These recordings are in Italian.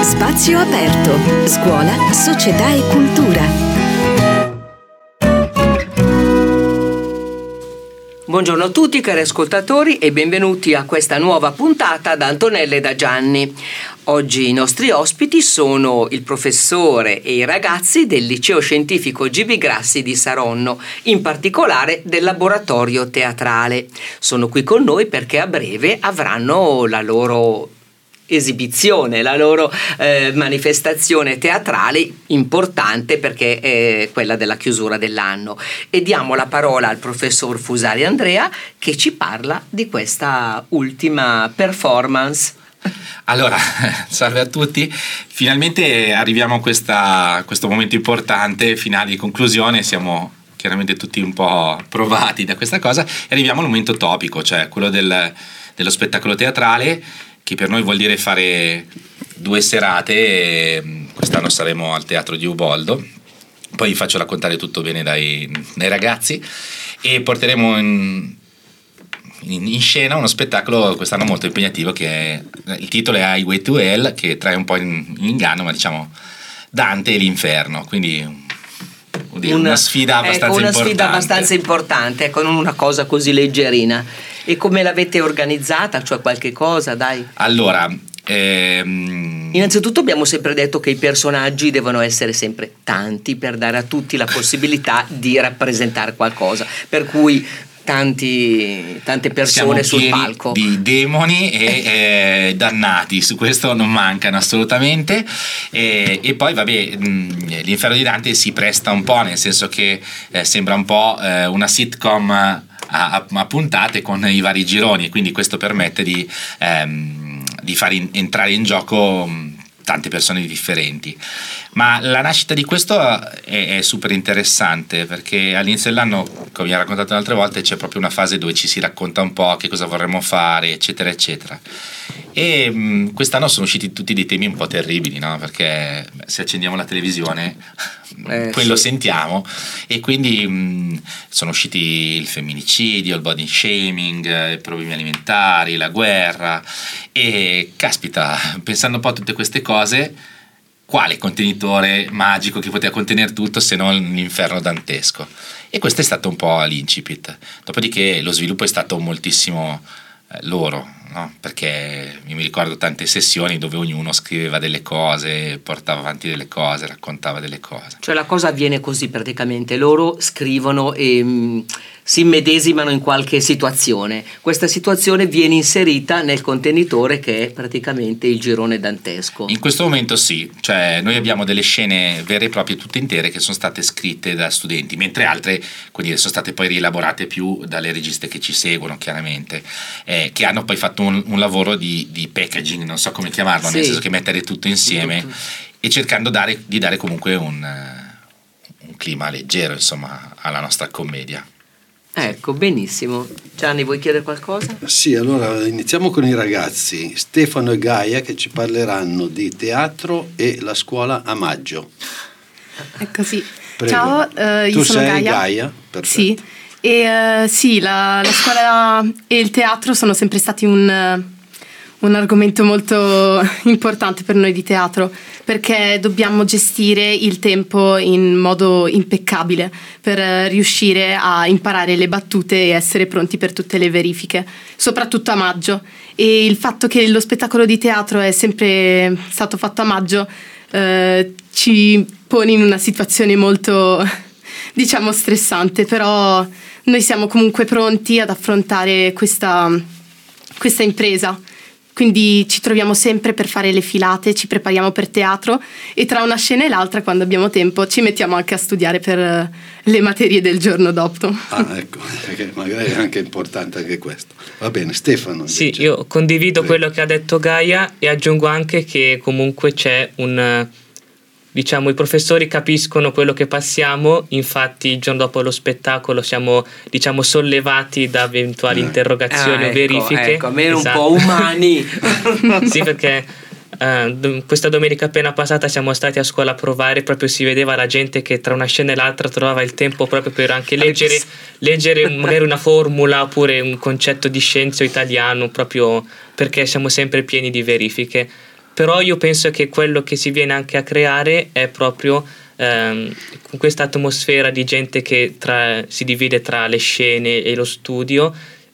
Spazio aperto. Scuola, società e cultura. Buongiorno a tutti cari ascoltatori e benvenuti a questa nuova puntata da Antonella e da Gianni. Oggi i nostri ospiti sono il professore e i ragazzi del Liceo Scientifico G.B. Grassi di Saronno, in particolare del laboratorio teatrale. Sono qui con noi perché a breve avranno la loro esibizione, la loro manifestazione teatrale importante perché è quella della chiusura dell'anno, e diamo la parola al professor Fusari Andrea che ci parla di questa ultima performance. Allora, salve a tutti, finalmente arriviamo a questo momento importante, finale di conclusione. Siamo chiaramente tutti un po' provati da questa cosa e arriviamo al momento topico, cioè quello dello spettacolo teatrale, che per noi vuol dire fare 2 serate. Quest'anno saremo al Teatro di Uboldo, poi vi faccio raccontare tutto bene dai ragazzi, e porteremo in scena uno spettacolo quest'anno molto impegnativo il titolo è Highway to Hell, che trae un po' in inganno, ma diciamo Dante e l'inferno, quindi una sfida abbastanza importante. Una sfida abbastanza importante, con una cosa così leggerina. E come l'avete organizzata? Cioè qualche cosa, dai? Allora, innanzitutto abbiamo sempre detto che i personaggi devono essere sempre tanti per dare a tutti la possibilità di rappresentare qualcosa, per cui tante persone sul palco, di demoni e dannati, su questo non mancano assolutamente, e poi vabbè, l'inferno di Dante si presta un po', nel senso che sembra un po' una sitcom a puntate con i vari gironi, quindi questo permette di far entrare in gioco tante persone differenti. Ma la nascita di questo è super interessante, perché all'inizio dell'anno, come vi ho raccontato altre volte, c'è proprio una fase dove ci si racconta un po' che cosa vorremmo fare, eccetera eccetera, e quest'anno sono usciti tutti dei temi un po' terribili, no? Perché se accendiamo la televisione quello sentiamo, e quindi sono usciti il femminicidio, il body shaming, i problemi alimentari, la guerra, e caspita, pensando un po' a tutte queste cose, quale contenitore magico che poteva contenere tutto se non l'inferno dantesco? E questo è stato un po' l'incipit. Dopodiché lo sviluppo è stato moltissimo loro, no? Perché mi ricordo tante sessioni dove ognuno scriveva delle cose, portava avanti delle cose, raccontava delle cose. Cioè la cosa avviene così praticamente, loro scrivono e si immedesimano in qualche situazione, questa situazione viene inserita nel contenitore che è praticamente il girone dantesco. In questo momento sì, cioè noi abbiamo delle scene vere e proprie tutte intere che sono state scritte da studenti, mentre altre quindi sono state poi rielaborate più dalle registe che ci seguono, chiaramente, che hanno poi fatto un lavoro di packaging, non so come chiamarlo, sì, nel senso che mettere tutto insieme e cercando di dare comunque un clima leggero, insomma, alla nostra commedia. Ecco, benissimo. Gianni, vuoi chiedere qualcosa? Sì, allora iniziamo con i ragazzi Stefano e Gaia, che ci parleranno di teatro e la scuola a maggio. Ecco, sì. Prego. Ciao, io tu sono sei Gaia. Perfetto. Sì, e sì, la scuola e il teatro sono sempre stati un argomento molto importante per noi di teatro, perché dobbiamo gestire il tempo in modo impeccabile per riuscire a imparare le battute e essere pronti per tutte le verifiche, soprattutto a maggio. E il fatto che lo spettacolo di teatro è sempre stato fatto a maggio ci pone in una situazione molto, diciamo, stressante, però noi siamo comunque pronti ad affrontare questa impresa. Quindi ci troviamo sempre per fare le filate, ci prepariamo per teatro e tra una scena e l'altra, quando abbiamo tempo, ci mettiamo anche a studiare per le materie del giorno dopo. Ah, ecco, perché magari è anche importante anche questo. Va bene, Stefano. Invece. Sì, io condivido quello che ha detto Gaia e aggiungo anche che comunque c'è diciamo, i professori capiscono quello che passiamo, infatti il giorno dopo lo spettacolo siamo, diciamo, sollevati da eventuali interrogazioni o verifiche. Ecco, almeno un po' umani. Sì, perché questa domenica appena passata siamo stati a scuola a provare, proprio si vedeva la gente che tra una scena e l'altra trovava il tempo proprio per anche leggere magari una formula oppure un concetto di scienza o italiano, proprio perché siamo sempre pieni di verifiche. però io penso che quello che si viene anche a creare è proprio con questa atmosfera di gente che si divide tra le scene e lo studio,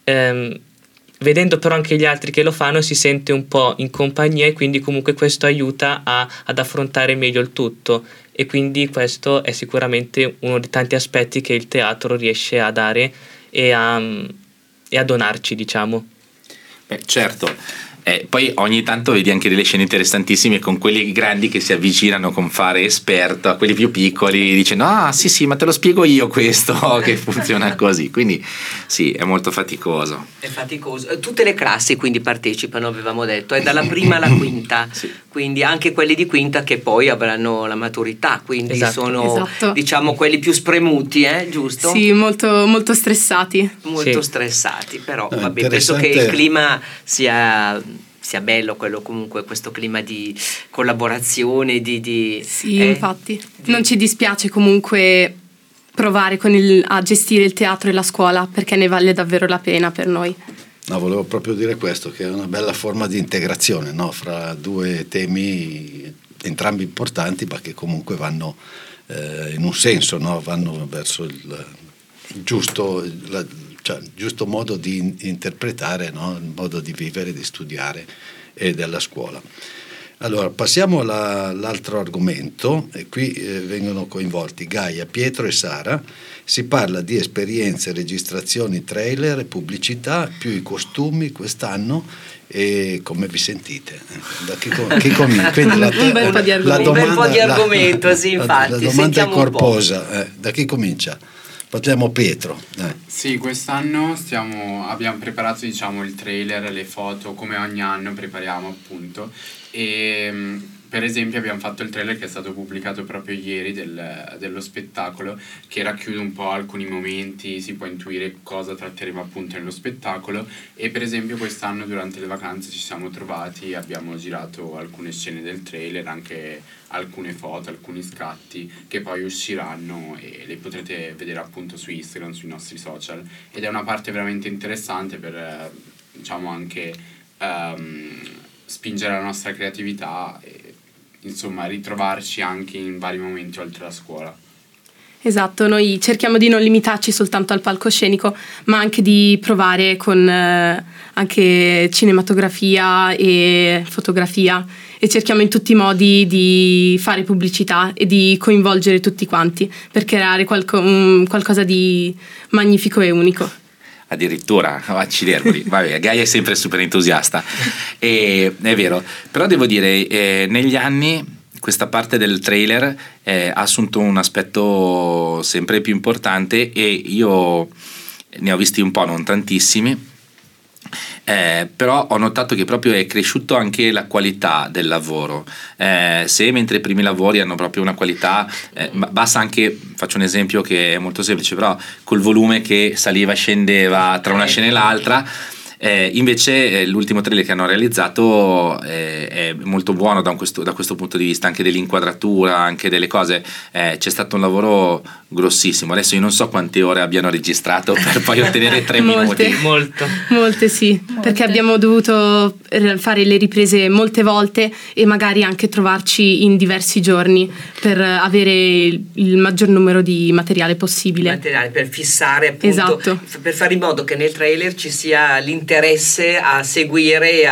vedendo però anche gli altri che lo fanno si sente un po' in compagnia, e quindi comunque questo aiuta ad affrontare meglio il tutto, e quindi questo è sicuramente uno dei tanti aspetti che il teatro riesce a dare e a donarci, diciamo. Beh, certo. Poi ogni tanto vedi anche delle scene interessantissime con quelli grandi che si avvicinano con fare esperto a quelli più piccoli, dicendo sì, ma te lo spiego io questo che funziona così, quindi sì, è molto faticoso. È faticoso. Tutte le classi quindi partecipano, avevamo detto, è dalla prima alla quinta, sì. Quindi anche quelli di quinta che poi avranno la maturità, quindi sono diciamo quelli più spremuti, giusto? Sì, molto, molto stressati. Molto stressati, però vabbè, penso che il clima sia bello, quello comunque, questo clima di collaborazione, Sì, infatti. Non ci dispiace comunque provare a gestire il teatro e la scuola, perché ne vale davvero la pena per noi. No, volevo proprio dire questo, che è una bella forma di integrazione, no? Fra due temi entrambi importanti, ma che comunque vanno in un senso, no? Vanno verso il giusto modo di interpretare, no? Il modo di vivere, di studiare e della scuola. Allora, passiamo all'altro argomento, e qui vengono coinvolti Gaia, Pietro e Sara. Si parla di esperienze, registrazioni, trailer e pubblicità, più i costumi quest'anno. E come vi sentite? Da chi comincia? Un bel po' di argomento, sì, infatti. La domanda è corposa. Da chi comincia? Parliamo Pietro. Sì, quest'anno abbiamo preparato, diciamo, il trailer, le foto, come ogni anno prepariamo appunto, e per esempio abbiamo fatto il trailer che è stato pubblicato proprio ieri dello spettacolo, che racchiude un po' alcuni momenti, si può intuire cosa tratteremo appunto nello spettacolo. E per esempio quest'anno durante le vacanze ci siamo trovati, abbiamo girato alcune scene del trailer, anche alcune foto, alcuni scatti che poi usciranno e le potrete vedere appunto su Instagram, sui nostri social, ed è una parte veramente interessante per diciamo anche spingere la nostra creatività e insomma ritrovarci anche in vari momenti oltre la scuola. Esatto, noi cerchiamo di non limitarci soltanto al palcoscenico, ma anche di provare con anche cinematografia e fotografia, e cerchiamo in tutti i modi di fare pubblicità e di coinvolgere tutti quanti per creare qualcosa di magnifico e unico. Addirittura, accidenti, vabbè, Gaia è sempre super entusiasta, e è vero, però devo dire, negli anni questa parte del trailer ha assunto un aspetto sempre più importante, e io ne ho visti un po', non tantissimi, però ho notato che proprio è cresciuto anche la qualità del lavoro. Se mentre i primi lavori hanno proprio una qualità, basta anche, faccio un esempio che è molto semplice, però col volume che saliva e scendeva tra una scena e l'altra, invece l'ultimo trailer che hanno realizzato è molto buono da questo punto di vista, anche dell'inquadratura, anche delle cose. C'è stato un lavoro grossissimo. Adesso io non so quante ore abbiano registrato per poi ottenere 3 minuti. Molte sì, perché abbiamo dovuto fare le riprese molte volte e magari anche trovarci in diversi giorni per avere il maggior numero di materiale possibile. Per fissare appunto, esatto, per fare in modo che nel trailer ci sia l'interesse a seguire,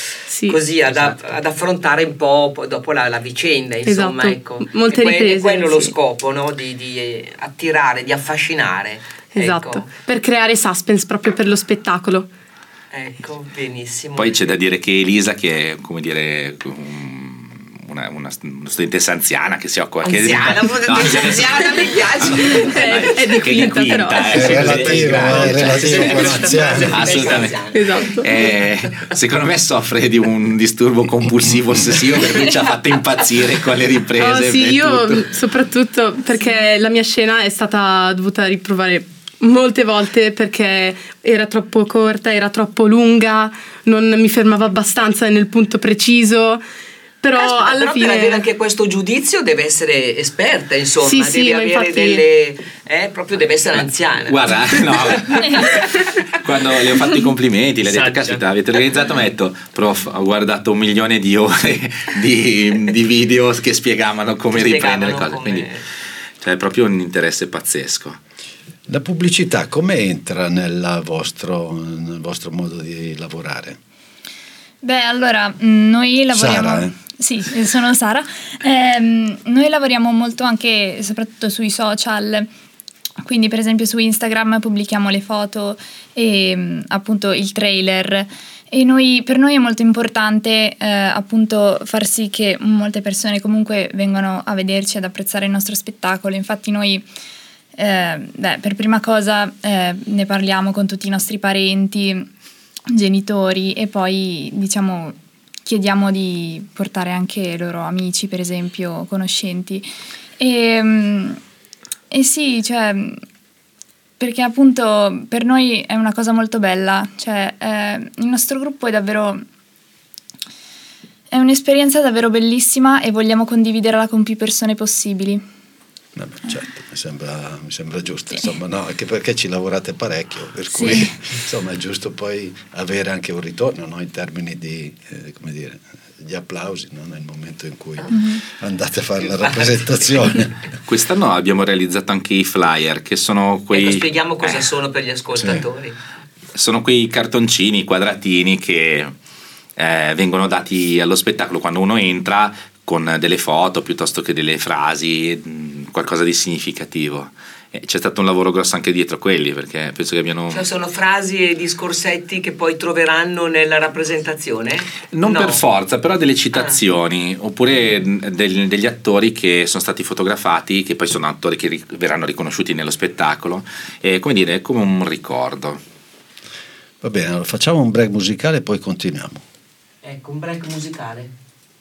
ad affrontare un po' dopo la vicenda, insomma, esatto. Molte riprese. È quello lo scopo, no? Di attirare, di affascinare. Esatto, ecco. Per creare suspense proprio per lo spettacolo. Ecco, benissimo. Poi c'è da dire che Elisa, che è, come dire, una studentessa anziana che si occupa anziana mi piace, è di quinta però è relativo con anziana, assolutamente, esatto. Secondo me soffre di un disturbo compulsivo ossessivo, per cui ci ha fatto impazzire con le riprese. Sì, io soprattutto perché la mia scena è stata dovuta riprovare molte volte perché era troppo corta, era troppo lunga, non mi fermava abbastanza nel punto preciso. però Aspetta, alla però fine per avere anche questo giudizio deve essere esperta, insomma, Sì, deve sì, ma avere infatti- proprio deve essere anziana. Guarda, no, quando le ho fatto i complimenti, le ho detto: Saggia. caspita, avete organizzato? Mi ha detto: prof, ho guardato 1 milione di ore di video che spiegavano come riprendere le cose. come- Quindi c'è proprio un interesse pazzesco. La pubblicità come entra nel vostro modo di lavorare? Beh, allora, noi lavoriamo... Sara, Sì, sono Sara. Noi lavoriamo molto anche, soprattutto sui social, quindi per esempio su Instagram pubblichiamo le foto e appunto il trailer. E per noi è molto importante appunto far sì che molte persone comunque vengano a vederci, ad apprezzare il nostro spettacolo. Infatti noi... per prima cosa ne parliamo con tutti i nostri parenti, genitori, e poi diciamo chiediamo di portare anche i loro amici, per esempio, conoscenti, e sì, cioè, perché appunto per noi è una cosa molto bella, cioè il nostro gruppo è un'esperienza davvero bellissima e vogliamo condividerla con più persone possibili. Vabbè, certo, mi sembra giusto, insomma, no, anche perché ci lavorate parecchio, per Sì. cui insomma è giusto poi avere anche un ritorno, no, in termini di, come dire, di applausi, no, nel momento in cui andate a fare la rappresentazione. Quest'anno abbiamo realizzato anche i flyer, che sono quei... Ecco, spieghiamo cosa sono per gli ascoltatori. Sono quei cartoncini quadratini che vengono dati allo spettacolo quando uno entra, con delle foto piuttosto che delle frasi, qualcosa di significativo. C'è stato un lavoro grosso anche dietro quelli, perché penso che abbiano... Cioè sono frasi e discorsetti che poi troveranno nella rappresentazione? Non No. per forza, però delle citazioni, oppure degli attori che sono stati fotografati, che poi sono attori che verranno riconosciuti nello spettacolo, e come dire, è come un ricordo. Va bene, allora facciamo un break musicale e poi continuiamo. Ecco, un break musicale.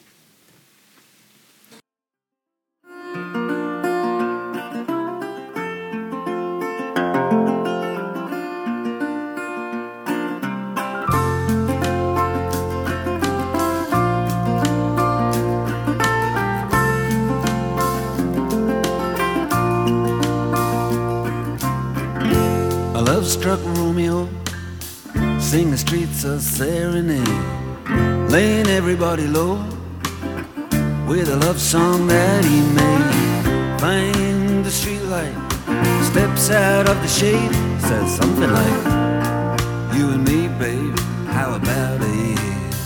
A love-struck Romeo sing the streets a serenade, laying everybody low with a love song that he made. Find the streetlight, steps out of the shade, says something like, "You and me, babe, how about it?"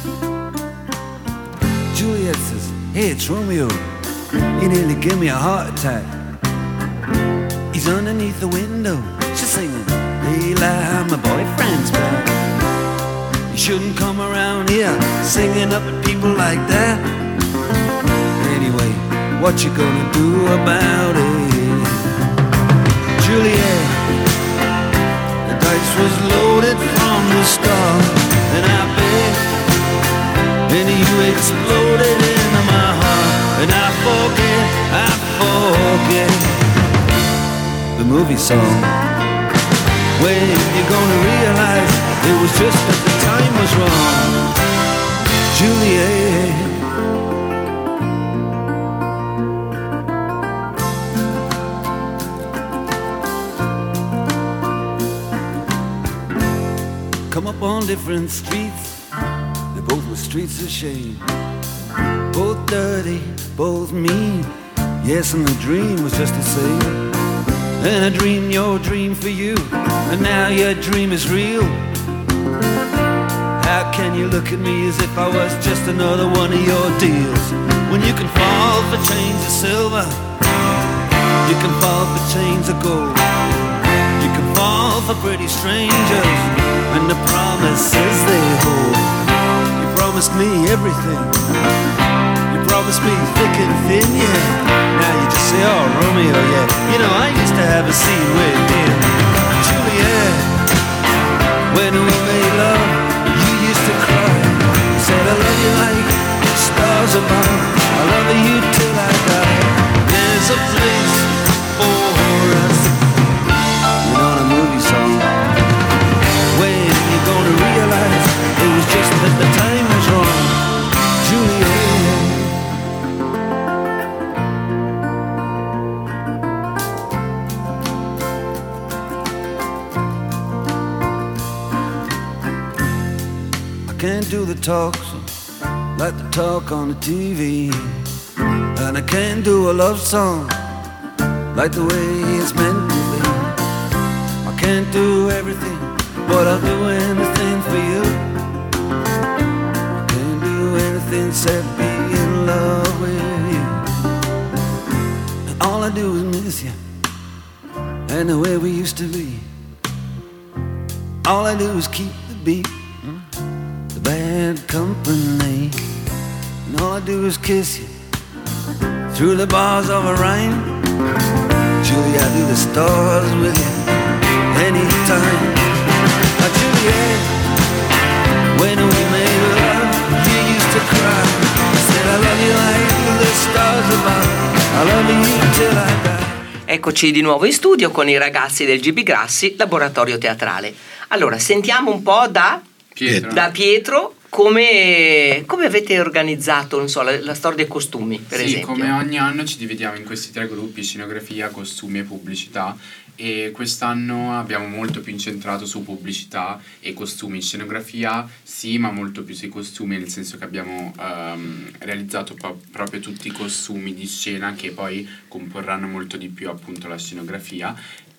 Juliet says, "Hey, it's Romeo, you nearly gave me a heart attack." He's underneath the window, she's singing, "Eli, my boyfriend's back." You shouldn't come around here singing up at people like that. Anyway, what you gonna do about it? Juliet, the dice was loaded from the start, and I bet, and you exploded into my heart, and I forget the movie song. When you're gonna realize it was just that the time was wrong, Juliet. Come up on different streets, they both were streets of shame, both dirty, both mean. Yes, and the dream was just the same. And I dreamed your dream for you, and now your dream is real. How can you look at me as if I was just another one of your deals? When you can fall for chains of silver, you can fall for chains of gold, you can fall for pretty strangers and the promises they hold. You promised me everything, you promised me thick and thin, yeah. Now you just say, "Oh, Romeo, yeah, you know, I used to have a scene with him." Juliet, when we made love, you used to cry. You said, "I love you like stars above, I love you till I die. There's a place for us." You're not a movie song. When you're gonna realize it was just that the time was wrong, Juliet. the talk show like the talk on the TV. And I can't do a love song like the way it's meant to be. I can't do everything, but I'll do anything for you. I can't do anything except be in love with you. And all I do is miss you and the way we used to be. All I do is keep the beat, the bad company. And all I do is kiss you through the bars of a rhyme. Julie, I do the stars with you anytime. Now Juliet, when we made love, you used to cry. I said I love you like the stars above. I love you till I die. Eccoci di nuovo in studio con i ragazzi del GB Grassi Laboratorio Teatrale. Allora, sentiamo un po' da Pietro come avete organizzato, non so, la storia dei costumi, per esempio. Come ogni anno ci dividiamo in questi 3 gruppi: scenografia, costumi e pubblicità. E quest'anno abbiamo molto più incentrato su pubblicità e costumi. Scenografia sì, ma molto più sui costumi, nel senso che abbiamo realizzato proprio tutti i costumi di scena che poi comporranno molto di più appunto la scenografia.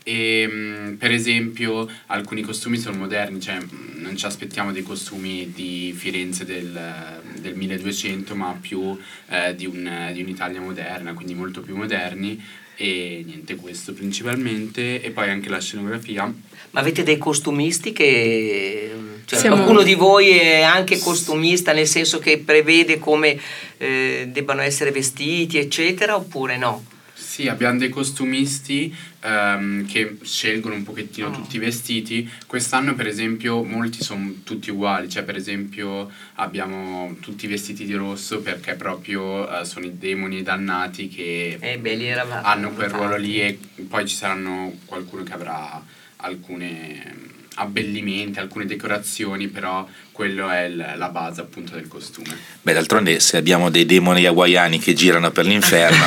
E per esempio alcuni costumi sono moderni, cioè non ci aspettiamo dei costumi di Firenze del 1200, ma più di un'Italia moderna, quindi molto più moderni. E niente, questo principalmente. E poi anche la scenografia. Ma avete dei costumisti che... Cioè, qualcuno di voi è anche costumista, nel senso che prevede come debbano essere vestiti, eccetera, oppure no? Sì, abbiamo dei costumisti che scelgono un pochettino tutti i vestiti. Quest'anno per esempio molti sono tutti uguali, cioè per esempio abbiamo tutti vestiti di rosso perché proprio sono i demoni e i dannati che hanno quel ruolo lì, e poi ci saranno qualcuno che avrà alcune abbellimenti, alcune decorazioni, però quello è la base appunto del costume. Beh, d'altronde se abbiamo dei demoni hawaiani che girano per l'inferno,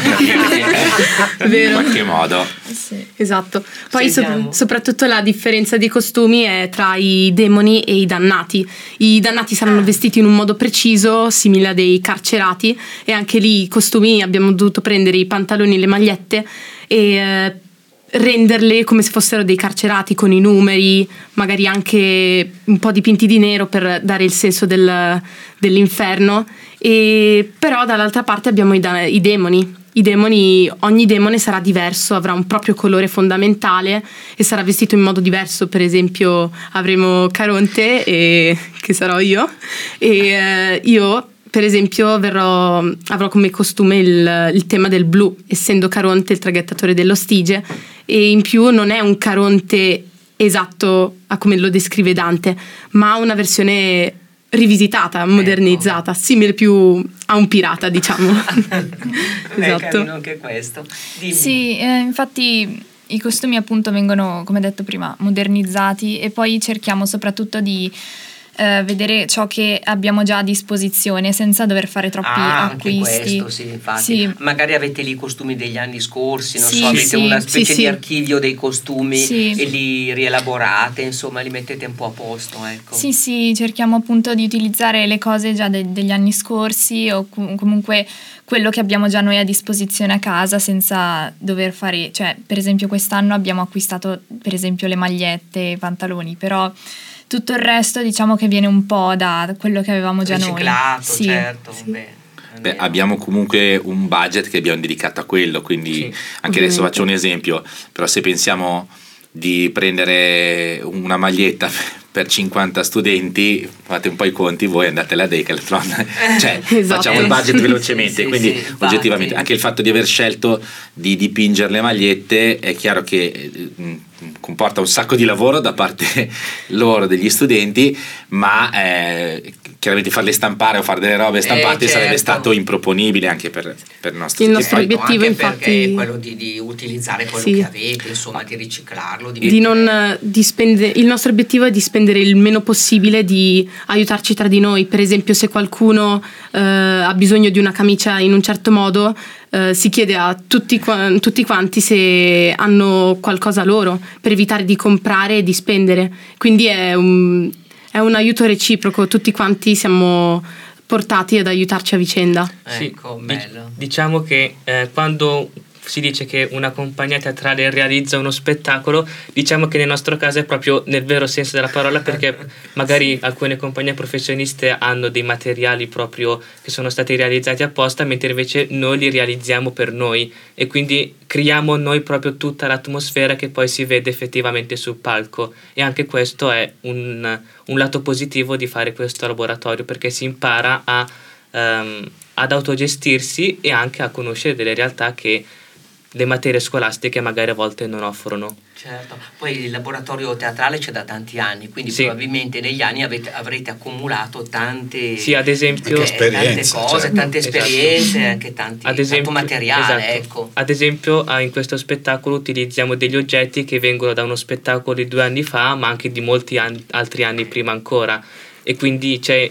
in qualche modo. Sì, esatto. Poi soprattutto la differenza dei costumi è tra i demoni e i dannati. I dannati saranno vestiti in un modo preciso, simile a dei carcerati, e anche lì i costumi abbiamo dovuto prendere i pantaloni e le magliette e renderle come se fossero dei carcerati, con i numeri, magari anche un po' dipinti di nero per dare il senso dell'inferno. E però dall'altra parte abbiamo i demoni. I demoni, ogni demone sarà diverso, avrà un proprio colore fondamentale e sarà vestito in modo diverso. Per esempio avremo Caronte, che sarò io, e io per esempio avrò come costume il tema del blu, essendo Caronte il traghettatore dello Stige, e in più non è un Caronte esatto a come lo descrive Dante, ma una versione rivisitata, modernizzata, simile più a un pirata, diciamo. Esatto. È carino anche questo. Dimmi. Sì, infatti i costumi appunto vengono, come detto prima, modernizzati, e poi cerchiamo soprattutto di vedere ciò che abbiamo già a disposizione senza dover fare troppi acquisti. Anche questo, sì, infatti. Sì. Magari avete lì i costumi degli anni scorsi, non so, avete una specie di archivio dei costumi e li rielaborate, insomma, li mettete un po' a posto, ecco. Sì, cerchiamo appunto di utilizzare le cose già degli anni scorsi, o comunque quello che abbiamo già noi a disposizione a casa, senza dover fare, cioè per esempio quest'anno abbiamo acquistato per esempio le magliette, i pantaloni, però tutto il resto diciamo che viene un po' da quello che avevamo già riciclato, noi. Certo. Sì. Beh, abbiamo comunque un budget che abbiamo dedicato a quello, quindi anche adesso faccio un esempio, però se pensiamo di prendere una maglietta per 50 studenti, fate un po' i conti voi, andate alla Decathlon, cioè facciamo il budget velocemente, quindi oggettivamente anche il fatto di aver scelto di dipingere le magliette è chiaro che comporta un sacco di lavoro da parte loro, degli studenti, ma chiaramente farle stampare o fare delle robe stampate sarebbe stato improponibile anche per il nostro obiettivo, infatti, è quello di utilizzare quello che avete, insomma, di riciclarlo, il nostro obiettivo è di spendere il meno possibile, di aiutarci tra di noi. Per esempio, se qualcuno ha bisogno di una camicia in un certo modo, si chiede a tutti quanti se hanno qualcosa loro, per evitare di comprare e di spendere. Quindi è è un aiuto reciproco, tutti quanti siamo portati ad aiutarci a vicenda. Ecco, bello. Diciamo che quando si dice che una compagnia teatrale realizza uno spettacolo, diciamo che nel nostro caso è proprio nel vero senso della parola, perché magari alcune compagnie professioniste hanno dei materiali proprio che sono stati realizzati apposta, mentre invece noi li realizziamo per noi e quindi creiamo noi proprio tutta l'atmosfera che poi si vede effettivamente sul palco, e anche questo è un lato positivo di fare questo laboratorio, perché si impara ad autogestirsi e anche a conoscere delle realtà che le materie scolastiche magari a volte non offrono. Certo, poi il laboratorio teatrale c'è da tanti anni, quindi sì, probabilmente negli anni avrete accumulato tante, sì, ad esempio, tante cose, certo. Tante esperienze, esatto, anche tanto materiale. Esatto. Ecco. Ad esempio in questo spettacolo utilizziamo degli oggetti che vengono da uno spettacolo di 2 anni fa, ma anche di molti altri anni prima ancora, e quindi c'è,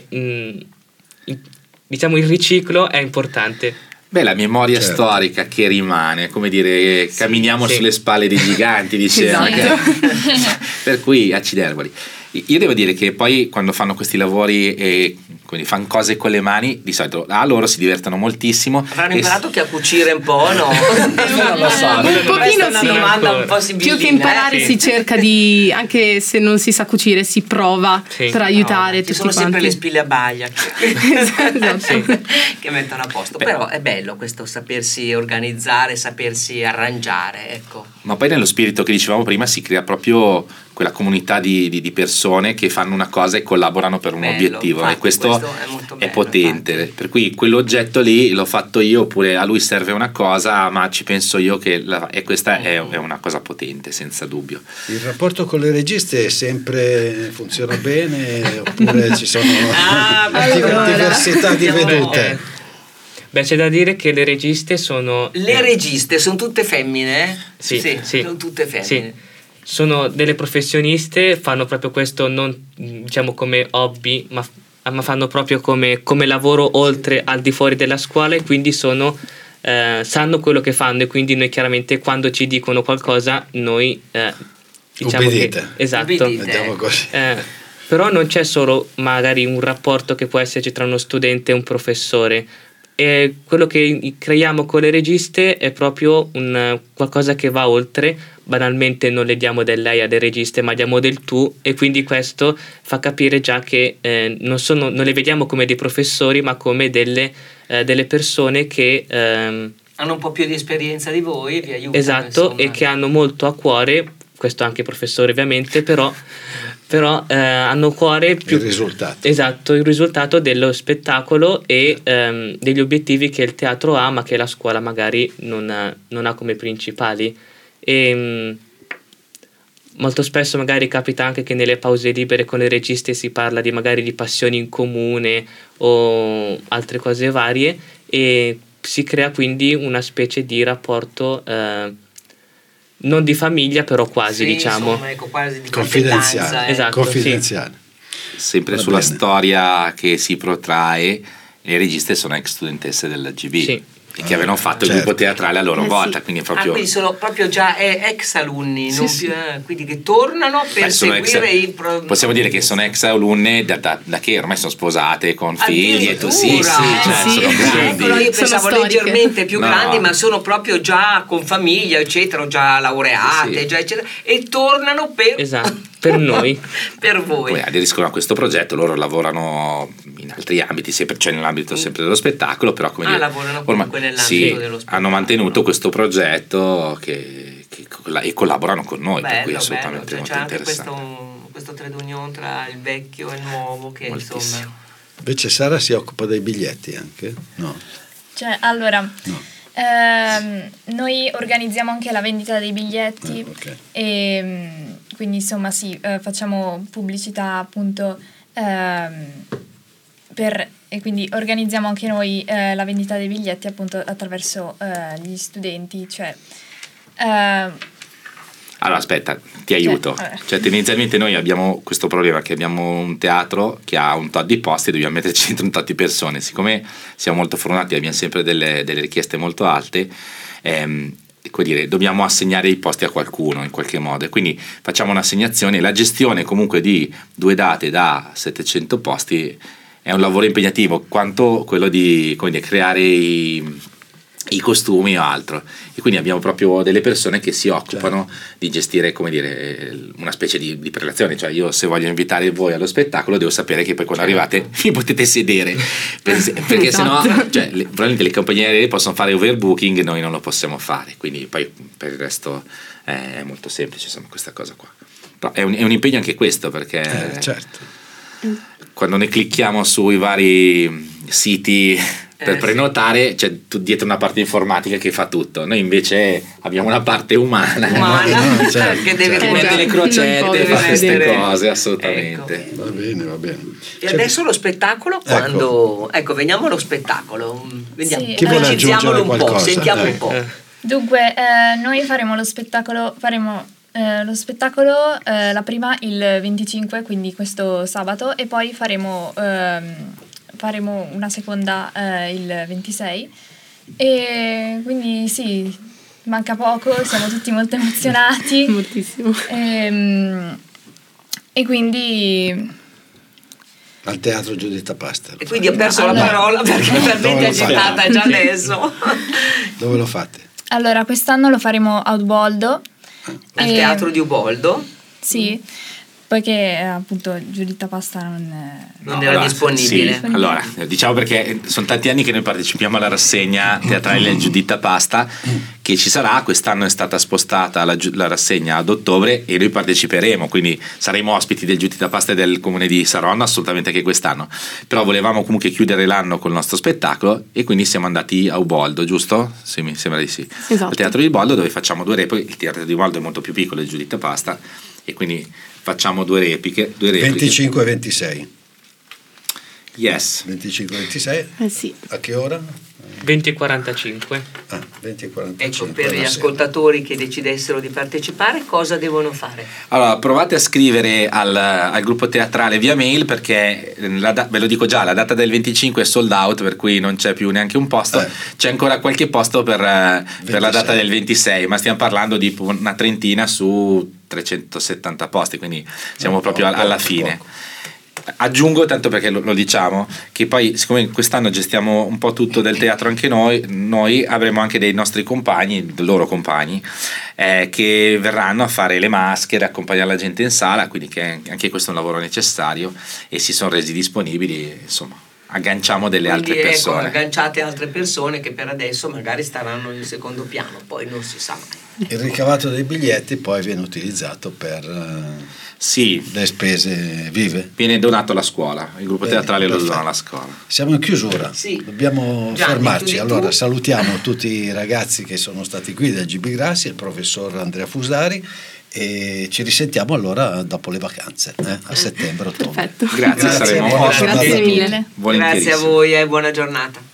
diciamo, il riciclo è importante. Beh, la memoria Certo. storica che rimane, come dire, camminiamo sì. sulle spalle dei giganti, diceva. Esatto. Per cui acciderboli. Io devo dire che poi quando fanno questi lavori e quindi fanno cose con le mani, di solito loro si divertono moltissimo. Avranno imparato che a cucire un po', no? Non lo so. Un pochino Una sì. domanda un po' Più sibillina, che imparare sì. si cerca di, anche se non si sa cucire, si prova Sì. per aiutare Ci tutti sono sempre quanti. le spille a baglia Esatto. che mettono a posto. Però è bello questo sapersi organizzare, sapersi arrangiare, ecco. Ma poi nello spirito che dicevamo prima si crea proprio quella comunità di persone che fanno una cosa e collaborano per un Bello, obiettivo, infatti, e questo è molto è bello, potente. infatti. Per cui quell'oggetto lì l'ho fatto io, oppure a lui serve una cosa, ma ci penso io e questa è una cosa potente, senza dubbio. Il rapporto con le registe funziona bene oppure ci sono diversità di vedute? Beh, c'è da dire che le registe sono... Le registe sono tutte femmine? Sì. Sono tutte femmine. Sì. Sono delle professioniste, fanno proprio questo non diciamo come hobby, ma fanno proprio come lavoro oltre al di fuori della scuola, e quindi sanno quello che fanno, e quindi noi chiaramente quando ci dicono qualcosa noi diciamo Obbedite. che esatto. Obbedite. Vediamo così. Però non c'è solo magari un rapporto che può esserci tra uno studente e un professore. E quello che creiamo con le registe è proprio qualcosa che va oltre. Banalmente non le diamo del lei alle registe, ma diamo del tu, e quindi questo fa capire già che non le vediamo come dei professori, ma come delle persone che hanno un po' più di esperienza di voi e vi aiutano. esatto, insomma. e che hanno molto a cuore, questo anche i professori ovviamente, però hanno a cuore più Il risultato. Esatto, il risultato dello spettacolo e degli obiettivi che il teatro ha, ma che la scuola magari non ha come principali. E molto spesso magari capita anche che nelle pause libere con le registe si parla magari di passioni in comune o altre cose varie, e si crea quindi una specie di rapporto non di famiglia, però quasi, Sì, diciamo. insomma, ecco, quasi di Confidenziale. competenza, Esatto. Confidenziale. Sempre Va sulla bene. storia che si protrae, le registe sono ex studentesse dell'AGB. Sì. E che avevano fatto il certo. gruppo teatrale a loro volta, sì. quindi è proprio... quindi sono proprio già ex alunni, Sì, non sì. più, quindi che tornano per Beh, sono seguire possiamo dire che sono ex alunne da che ormai sono sposate con figli e tu sì, Addirittura. cioè, Sì. sono grandi. Ecco, io Sono pensavo storiche. leggermente più No. grandi, ma sono proprio già con famiglia, eccetera, già laureate, Sì. già eccetera, e tornano per Esatto, per noi. per voi. Poi aderiscono a questo progetto, loro lavorano in altri ambiti, sempre, cioè nell'ambito sempre dello spettacolo, però come dire, lavorano comunque nell'ambito sì, dello spettacolo. hanno mantenuto questo progetto e collaborano con noi, per cui è Bello, assolutamente bello. Cioè, molto c'è anche interessante. questo trade union tra il vecchio e il nuovo che Moltissimo. insomma Invece Sara si occupa dei biglietti anche? No. Cioè, allora, No. noi organizziamo anche la vendita dei biglietti Ok. e quindi insomma sì, facciamo pubblicità appunto e quindi organizziamo anche noi la vendita dei biglietti appunto attraverso gli studenti, cioè Allora aspetta, ti aiuto. vabbè. Cioè tendenzialmente noi abbiamo questo problema che abbiamo un teatro che ha un tot di posti e dobbiamo metterci dentro un tot di persone. Siccome siamo molto fortunati e abbiamo sempre delle richieste molto alte, come dire, dobbiamo assegnare i posti a qualcuno in qualche modo, e quindi facciamo un'assegnazione. La gestione comunque di 2 date da 700 posti è un lavoro impegnativo quanto quello di, come dire, creare i costumi o altro, e quindi abbiamo proprio delle persone che si occupano di gestire, come dire, una specie di prelazione. Cioè, io se voglio invitare voi allo spettacolo devo sapere che poi quando arrivate vi potete sedere, perché Esatto. sennò, cioè, probabilmente le compagnie aeree possono fare overbooking, noi non lo possiamo fare, quindi poi per il resto è molto semplice, insomma, questa cosa qua. Però è un impegno anche questo, perché Certo. quando ne clicchiamo sui vari siti per prenotare c'è dietro una parte informatica che fa tutto, noi invece abbiamo una parte umana certo, che deve certo. rimette le crocette, deve fa queste essere- cose, assolutamente. Ecco. Va bene, va bene. E adesso lo spettacolo, quando veniamo allo spettacolo, vediamo, Sì. Chi vuole precisiamolo aggiungere un po', qualcosa? sentiamo un po'. Dunque, noi faremo lo spettacolo, la prima il 25, quindi questo sabato, e poi faremo una seconda il 26, e quindi sì, manca poco, siamo tutti molto emozionati. Moltissimo. E quindi Al Teatro Giuditta Pasta. E quindi ho perso la parola perché è talmente Dove lo fate? agitata già adesso. Dove lo fate? allora quest'anno lo faremo a Uboldo. Al Teatro di Uboldo? Sì, poiché appunto Giuditta Pasta Non era disponibile. Sì, allora, diciamo, perché sono tanti anni che noi partecipiamo alla rassegna teatrale del Giuditta Pasta, che ci sarà. Quest'anno è stata spostata la rassegna ad ottobre e noi parteciperemo, quindi saremo ospiti del Giuditta Pasta e del comune di Saronno assolutamente anche quest'anno, però volevamo comunque chiudere l'anno col nostro spettacolo e quindi siamo andati a Uboldo, giusto? Sì, mi sembra di sì. Esatto. Al Teatro di Uboldo, dove facciamo 2 repliche. Il Teatro di Uboldo è molto più piccolo del Giuditta Pasta e quindi facciamo 2 repliche. 25 e 26. Yes. 25 e 26. Sì. A che ora? 20:45. 20 e 45. Ecco, per gli alla sera. ascoltatori che decidessero di partecipare, cosa devono fare? Allora, provate a scrivere al gruppo teatrale via mail, perché ve lo dico già, la data del 25 è sold out, per cui non c'è più neanche un posto. C'è ancora qualche posto per la data del 26, ma stiamo parlando di una trentina su 370 posti, quindi siamo proprio alla fine. Poco. Aggiungo, tanto perché lo diciamo, che poi siccome quest'anno gestiamo un po' tutto del teatro anche noi avremo anche dei nostri compagni, loro compagni, che verranno a fare le maschere, accompagnare la gente in sala, quindi che anche questo è un lavoro necessario e si sono resi disponibili, insomma agganciamo delle Quindi, altre persone. Ecco, agganciate altre persone che per adesso magari staranno in secondo piano, poi non si sa mai. Il ricavato dei biglietti poi viene utilizzato per Sì, le spese vive. viene donato alla scuola, il gruppo Bene, teatrale lo perfetto. dona alla scuola. Siamo in chiusura, Sì. dobbiamo Gianni, fermarci. chiudi Allora tu. salutiamo tutti i ragazzi che sono stati qui del GB Grassi, il professor Andrea Fusari, e ci risentiamo allora dopo le vacanze, a settembre-ottobre. Perfetto. Grazie, saremo buona ospiti. giornata a tutti. mille. Volentierissimo. Grazie a voi e buona giornata.